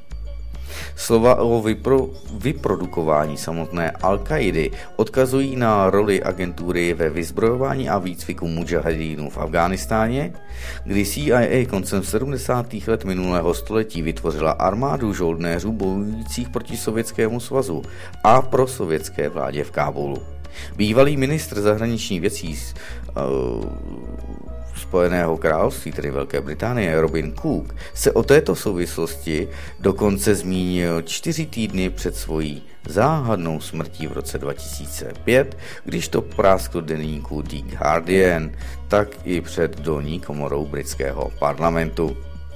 Slova o vypro, vyprodukování samotné Al-Qaidy odkazují na roli agentury ve vyzbrojování a výcviku mudžahedínů v Afghánistáně, kdy C I A koncem sedmdesátých let minulého století vytvořila armádu žoldnéřů bojujících proti Sovětskému svazu a pro sovětské vládě v Kábulu. Bývalý ministr zahraničních věcí z, uh, Spojeného království, tedy Velké Británie, Robin Cook, se o této souvislosti dokonce zmínil čtyři týdny před svojí záhadnou smrtí v roce dva tisíce pět, když to práskl deníku The Guardian, tak i před dolní komorou britského parlamentu.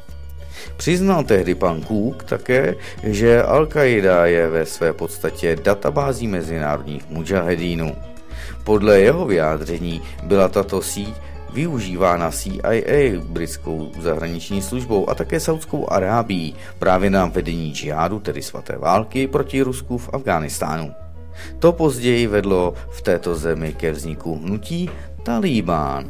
Přiznal tehdy pan Cook také, že Al-Qaida je ve své podstatě databází mezinárodních mudžahedínů. Podle jeho vyjádření byla tato síť využívána C I A, britskou zahraniční službou a také Saudskou Arábií právě na vedení džihádu, tedy svaté války, proti Rusku v Afghánistánu. To později vedlo v této zemi ke vzniku hnutí Talibán.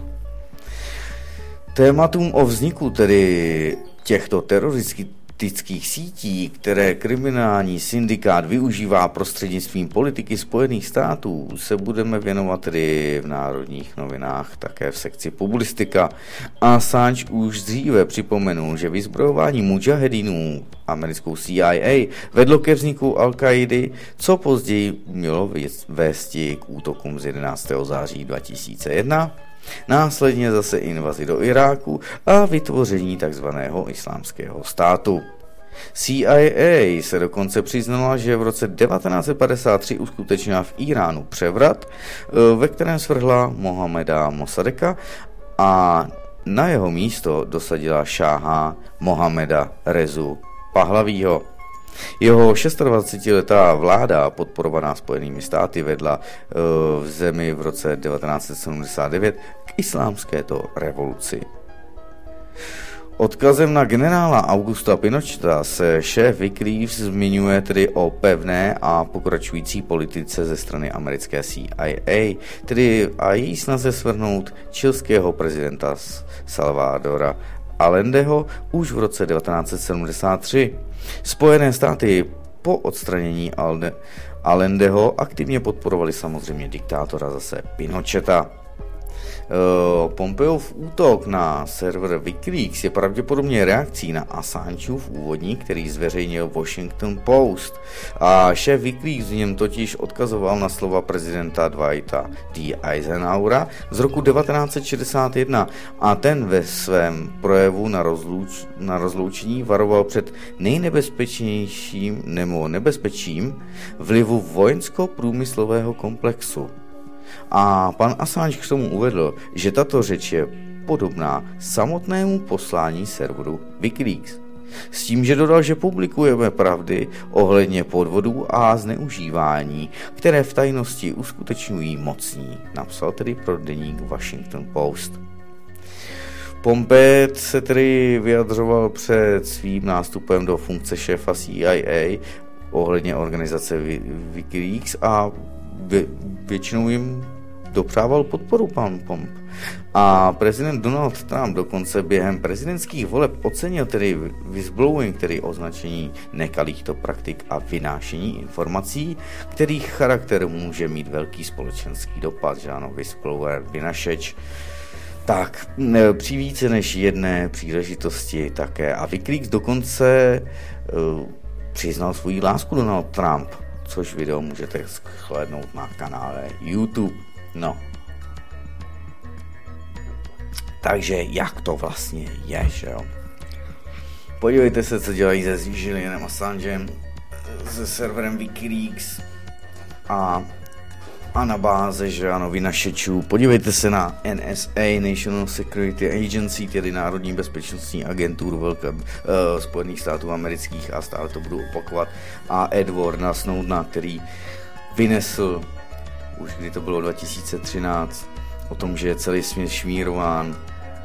Tématům o vzniku tedy těchto teroristických sítí, které kriminální syndikát využívá prostřednictvím politiky Spojených států, se budeme věnovat tedy v Národních novinách, také v sekci publicistika. Assange už dříve připomenul, že vyzbrojování mudžahedínů americkou C I A vedlo ke vzniku Al-Qaidy, co později mělo vésti k útokům z jedenáctého září dva tisíce jedna, následně zase invazi do Iráku a vytvoření takzvaného islámského státu. C I A se dokonce přiznala, že v roce devatenáct set padesát tři uskutečnila v Iránu převrat, ve kterém svrhla Mohameda Mossadeka a na jeho místo dosadila šáha Mohameda Rezu Pahlavího. Jeho dvacetišestiletá vláda, podporovaná Spojenými státy, vedla v zemi v roce devatenáct set sedmdesát devět k islámskéto revoluci. Odkazem na generála Augusta Pinocheta se šéf Wikileaks zmiňuje tedy o pevné a pokračující politice ze strany americké C I A, tedy a její snaze svrhnout chilského prezidenta Salvadora Allendeho už v roce devatenáct set sedmdesát tři. Spojené státy po odstranění Allendeho aktivně podporovali samozřejmě diktátora zase Pinocheta. Pompeův útok na server Wikileaks je pravděpodobně reakcí na Assangeův úvodník, který zveřejnil Washington Post. A šéf Wikileaks v něm totiž odkazoval na slova prezidenta Dwighta D. Eisenhowera z roku devatenáct set šedesát jedna a ten ve svém projevu na, rozluč, na rozloučení varoval před nejnebezpečnějším nebo nebezpečím vlivu vojensko-průmyslového komplexu. A pan Assange k tomu uvedl, že tato řeč je podobná samotnému poslání serveru Wikileaks. S tím, že dodal, že publikujeme pravdy ohledně podvodů a zneužívání, které v tajnosti uskutečňují mocní, napsal tedy pro deník Washington Post. Pompeo se tedy vyjadřoval před svým nástupem do funkce šéfa C I A ohledně organizace Wikileaks a většinou jim dopřával podporu pan Pomp. A prezident Donald Trump dokonce během prezidentských voleb ocenil tedy whistleblowing, tedy označení nekalýchto praktik a vynášení informací, kterých charakter může mít velký společenský dopad, že ano, whistleblower, vynašeč. Tak, při více než jedné příležitosti také. A Wikileaks dokonce uh, přiznal svou lásku Donald Trump, což video můžete shlédnout na kanále YouTube. No. Takže jak to vlastně je, že jo? Podívejte se, co dělají se Julianem Assangem, se serverem Wikileaks a, a na báze, že ano, vynašečů. Podívejte se na N S A, National Security Agency, tedy Národní bezpečnostní agenturu velké, uh, Spojených států amerických, a stále to budu opakovat, a Edwarda Snowdena, který vynesl, už kdy to bylo dva tisíce třináct, o tom, že je celý svět šmírován,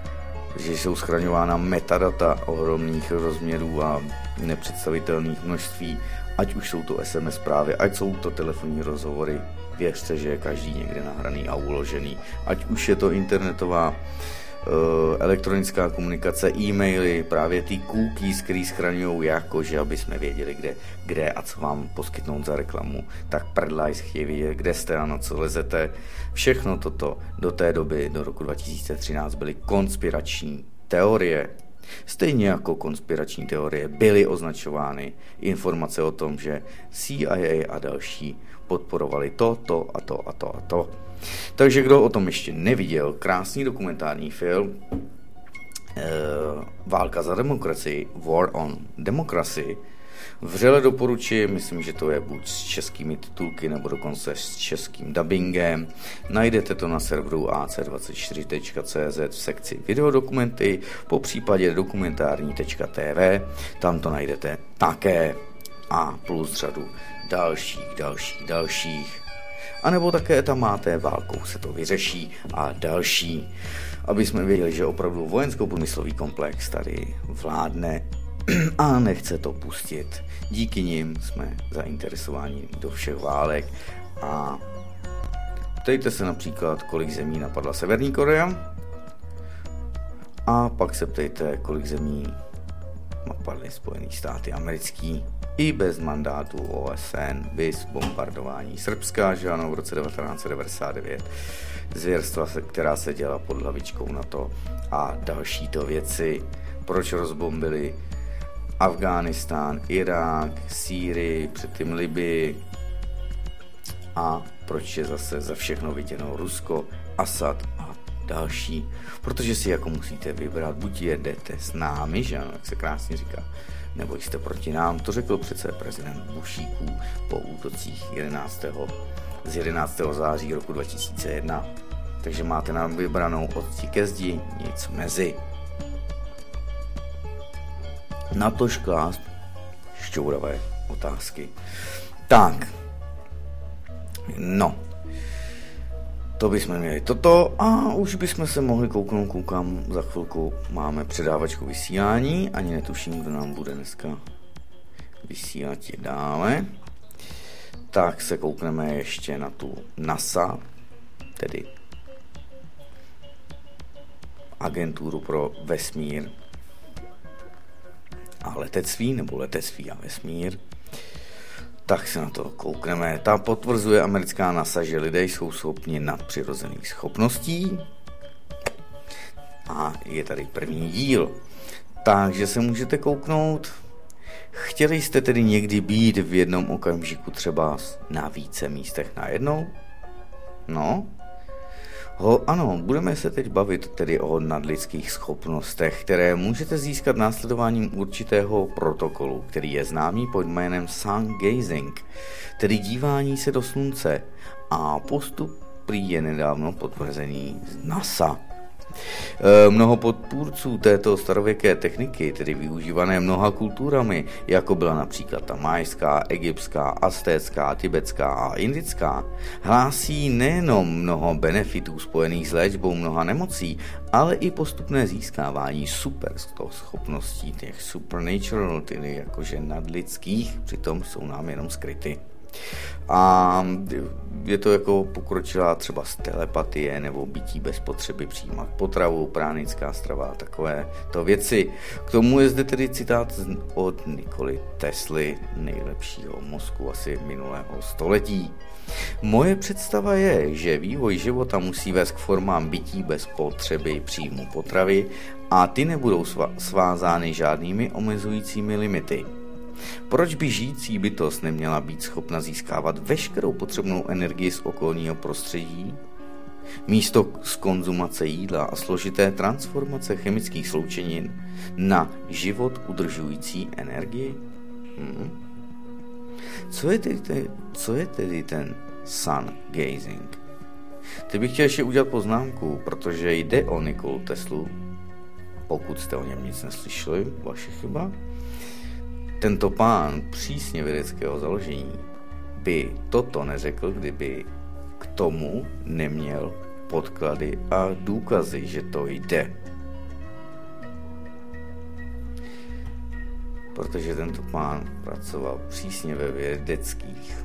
že jsou schraňována metadata ohromných rozměrů a nepředstavitelných množství, ať už jsou to S M S zprávy, ať jsou to telefonní rozhovory, věřte, že je každý někde nahraný a uložený, ať už je to internetová elektronická komunikace, e-maily, právě ty cookies, který schraňují jakože, aby jsme věděli, kde, kde a co vám poskytnout za reklamu, tak prdlajs chtějí vědět, kde jste a na co lezete. Všechno toto do té doby, do roku dva tisíce třináct, byly konspirační teorie. Stejně jako konspirační teorie byly označovány informace o tom, že C I A a další podporovali to, to a to a to a to. Takže kdo o tom ještě neviděl, krásný dokumentární film e, Válka za demokracii, War on Democracy, vřele doporučuji, myslím, že to je buď s českými titulky nebo dokonce s českým dubbingem. Najdete to na serveru A C dvacet čtyři tečka cé zet v sekci videodokumenty, po případě dokumentární tečka té vé, tam to najdete také, a plus řadu dalších, dalších, dalších. A nebo také tam máte Válkou se to vyřeší a další, aby jsme věděli, že opravdu vojensko-průmyslový komplex tady vládne a nechce to pustit. Díky nim jsme zainteresováni do všech válek a ptejte se například, kolik zemí napadla Severní Korea, a pak se ptejte, kolik zemí napadly Spojené státy americký i bez mandátu O S N, bis bombardování Srbska, že ano, v roce devatenáct set devadesát devět, zvěrstva, která se děla pod hlavičkou NATO a další to věci, proč rozbombili Afghánistán, Irák, Sýrii, předtím Libii a proč je zase za všechno viděno Rusko, Asad a další. Protože si jako musíte vybrat, buď jedete s námi, že ano, jak se krásně říká, nebo jste proti nám, to řekl přece prezident Bušíků po útocích jedenáctého z jedenáctého září roku dva tisíce jedna. Takže máte nám vybranou od zdi ke zdi, nic mezi. Na to klást šťouravé otázky. Tak, no, to bychom měli toto a už bychom se mohli kouknout, koukám, za chvilku máme předávačku vysílání, ani netuším, kdo nám bude dneska vysílat dále. Tak se koukneme ještě na tu NASA, tedy agenturu pro vesmír a letectví, nebo letectví a vesmír, tak se na to koukneme. Ta potvrzuje americká NASA, že lidé jsou schopni nadpřirozených schopností a je tady první díl. Takže se můžete kouknout. Chtěli jste tedy někdy být v jednom okamžiku třeba na více místech najednou? No, Ho, ano, budeme se teď bavit tedy o nadlidských schopnostech, které můžete získat následováním určitého protokolu, který je známý pod jménem sun gazing, tedy dívání se do slunce, a postup prý je nedávno potvrzený z NASA. E, mnoho podpůrců této starověké techniky, tedy využívané mnoha kulturami, jako byla například ta majská, egyptská, aztécká, tibetská a indická, hlásí nejenom mnoho benefitů spojených s léčbou mnoha nemocí, ale i postupné získávání super schopností, těch supernatural, tedy jakože nadlidských, přitom jsou nám jenom skryty. A je to jako pokročilá třeba z telepatie nebo bytí bez potřeby přijímat potravu, pránická strava a takové to věci. K tomu je zde tedy citát od Nikoli Tesly, nejlepšího mozku asi minulého století. Moje představa je, že vývoj života musí vést k formám bytí bez potřeby příjmu potravy a ty nebudou svázány žádnými omezujícími limity. Proč by žijící bytost neměla být schopna získávat veškerou potřebnou energii z okolního prostředí? Místo z konzumace jídla a složité transformace chemických sloučenin na život udržující energii? Hmm. Co je tedy ten, co je tedy ten sun gazing? Teď bych chtěl ještě udělat poznámku, protože jde o Nikolu Teslu. Pokud jste o něm nic neslyšeli, vaše chyba. Tento pán přísně vědeckého založení by toto neřekl, kdyby k tomu neměl podklady a důkazy, že to jde. Protože tento pán pracoval přísně ve vědeckých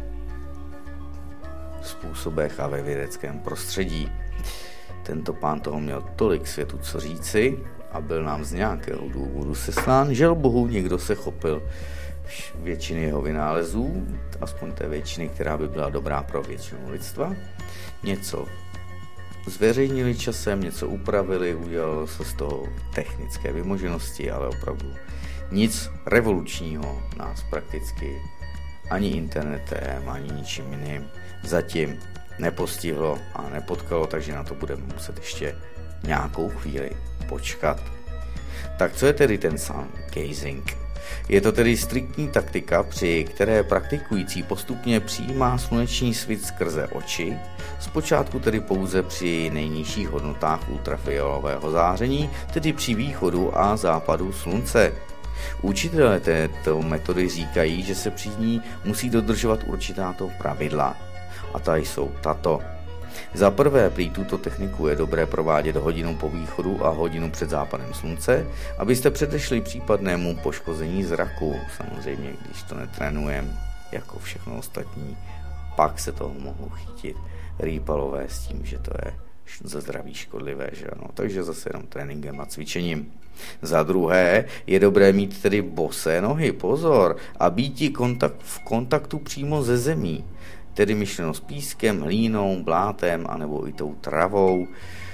způsobech a ve vědeckém prostředí. Tento pán toho měl tolik světu co říci a byl nám z nějakého důvodu seslán. Žel bohu, někdo se chopil většiny jeho vynálezů, aspoň té většiny, která by byla dobrá pro většinu lidstva. Něco zveřejnili časem, něco upravili, udělalo se z toho technické vymoženosti, ale opravdu nic revolučního nás prakticky ani internetem, ani ničím jiným zatím nepostihlo a nepotkalo, takže na to budeme muset ještě nějakou chvíli počkat. Tak co je tedy ten sun gazing? Je to tedy striktní taktika, při které praktikující postupně přijímá sluneční svit skrze oči, zpočátku tedy pouze při nejnižších hodnotách ultrafiolového záření, tedy při východu a západu slunce. Učitelé této metody říkají, že se při ní musí dodržovat určitá to pravidla. A ta jsou tato. Za prvé, prý tuto techniku je dobré provádět hodinu po východu a hodinu před západem slunce, abyste předešli případnému poškození zraku. Samozřejmě, když to netrénujeme jako všechno ostatní, pak se toho mohou chytit rýpalové s tím, že to je za zdraví škodlivé, že ano. Takže zase jenom tréninkem a cvičením. Za druhé, je dobré mít tedy bosé nohy, pozor, a býti kontakt, v kontaktu přímo ze zemí. Tedy myšleno s pískem, hlínou, blátem, anebo i tou travou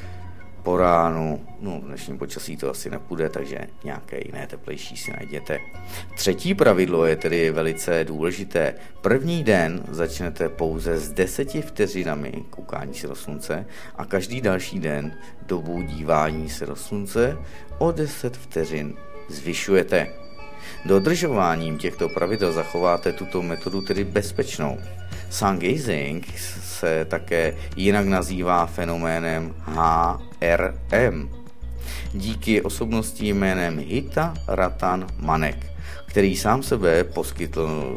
po ránu. No, v dnešním počasí to asi nepůjde, takže nějaké jiné teplejší si najděte. Třetí pravidlo je tedy velice důležité. První den začnete pouze s deseti vteřinami koukání se do slunce a každý další den dobu dívání se do slunce o deset vteřin zvyšujete. Dodržováním těchto pravidel zachováte tuto metodu tedy bezpečnou. Sun gazing se také jinak nazývá fenoménem H R M. Díky osobnosti jménem Hita Ratan Manek, který sám sebe poskytl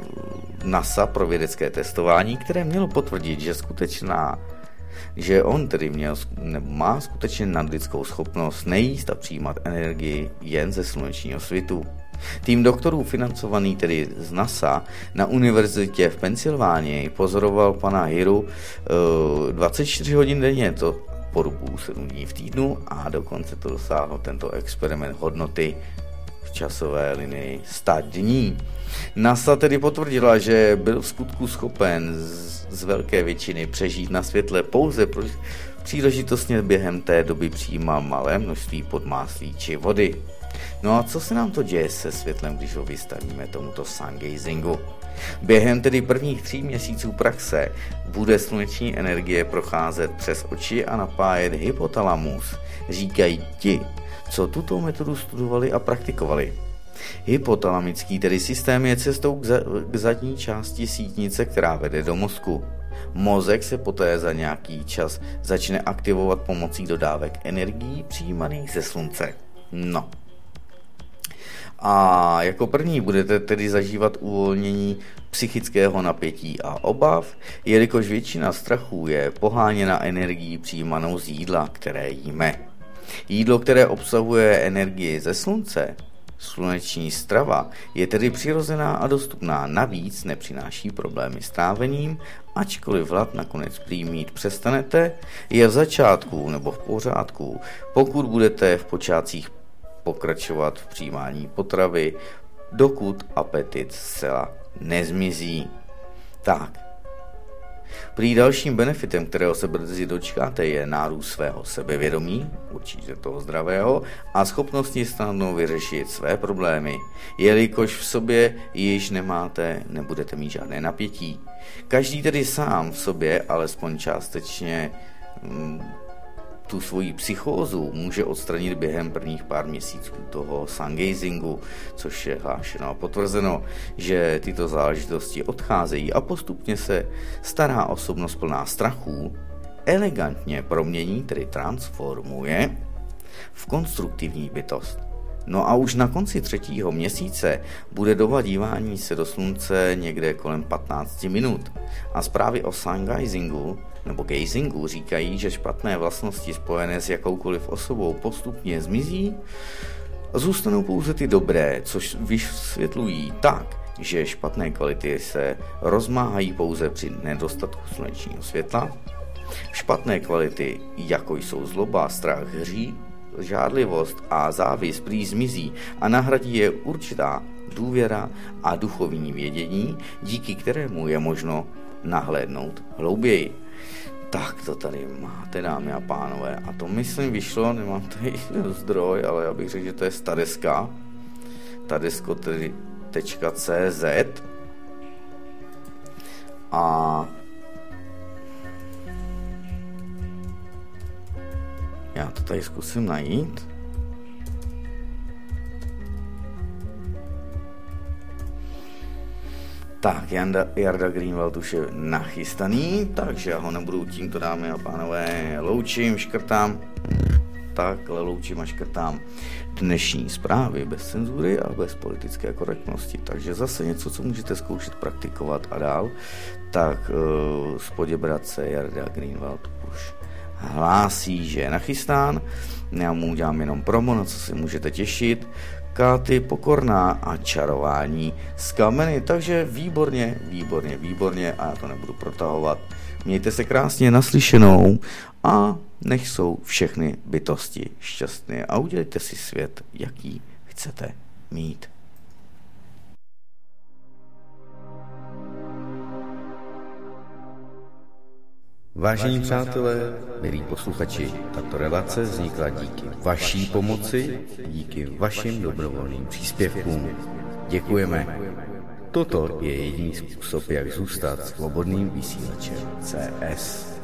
NASA pro vědecké testování, které mělo potvrdit, že skutečná že on tedy měl, nebo má skutečně nadlidskou schopnost nejíst a přijímat energii jen ze slunečního svitu. Tým doktorů financovaný tedy z NASA na univerzitě v Pensylvánii pozoroval pana Hiru uh, dvacet čtyři hodin denně, to po dobu sedm dní v týdnu, a dokonce to dosáhlo tento experiment hodnoty časové linii sta dní. NASA tedy potvrdila, že byl v skutku schopen z, z velké většiny přežít na světle pouze pro příležitostně během té doby přijímal malé množství podmáslí či vody. No a co se nám to děje se světlem, když ho vystavíme tomuto sungazingu? Během tedy prvních tří měsíců praxe bude sluneční energie procházet přes oči a napájet hypotalamus, říkají ti, co tuto metodu studovali a praktikovali. Hypotalamický tedy systém je cestou k, za, k zadní části sítnice, která vede do mozku. Mozek se poté za nějaký čas začne aktivovat pomocí dodávek energií přijímaných ze slunce. No. A jako první budete tedy zažívat uvolnění psychického napětí a obav, jelikož většina strachů je poháněna energií přijímanou z jídla, které jíme. Jídlo, které obsahuje energii ze slunce, sluneční strava, je tedy přirozená a dostupná, navíc nepřináší problémy s trávením, ačkoliv hlad nakonec prý mít přestanete, je v začátku nebo v pořádku, pokud budete v počátcích pokračovat v přijímání potravy, dokud apetit zcela nezmizí. Tak. Prý dalším benefitem, kterého se brzy dočkáte, je nárůst svého sebevědomí, určitě toho zdravého, a schopnosti snadno vyřešit své problémy, jelikož v sobě již nemáte, nebudete mít žádné napětí. Každý tedy sám v sobě, alespoň částečně, mm, tu svoji psychózu může odstranit během prvních pár měsíců toho sungazingu, což je hlášeno a potvrzeno, že tyto záležitosti odcházejí a postupně se stará osobnost plná strachů elegantně promění, tedy transformuje v konstruktivní bytost. No a už na konci třetího měsíce bude doba dívání se do slunce někde kolem patnáct minut. A zprávy o sungazingu nebo gazingu říkají, že špatné vlastnosti spojené s jakoukoliv osobou postupně zmizí a zůstanou pouze ty dobré, což vysvětlují tak, že špatné kvality se rozmáhají pouze při nedostatku slunečního světla. Špatné kvality, jako jsou zloba, strach, hří, žádlivost a závist prý zmizí a nahradí je určitá důvěra a duchovní vědění, díky kterému je možno nahlédnout hlouběji. Tak to tady máte, dámy a pánové, a to myslím vyšlo, nemám tady zdroj, ale já bych řekl, že to je Stadeska, tadesko tečka cé zet a já to tady zkusím najít. Tak, Janda, Jarda Greenwald už je nachystaný, takže já ho nebudu tímto, dámy a pánové, loučím, škrtám, takhle loučím a škrtám dnešní zprávy bez cenzury a bez politické korektnosti, takže zase něco, co můžete zkoušet praktikovat a dál, tak uh, z Poděbradce Jarda Greenwald už hlásí, že je nachystán, já mu udělám jenom promo, na co si můžete těšit, Káty pokorná a čarování z kameny, takže výborně, výborně, výborně a já to nebudu protahovat. Mějte se krásně, naslyšenou a nech jsou všechny bytosti šťastné a udělejte si svět, jaký chcete mít. Vážení přátelé, milí posluchači, tato relace vznikla díky vaší pomoci, díky vašim dobrovolným příspěvkům. Děkujeme. Toto je jediný způsob, jak zůstat svobodným vysílačem C S.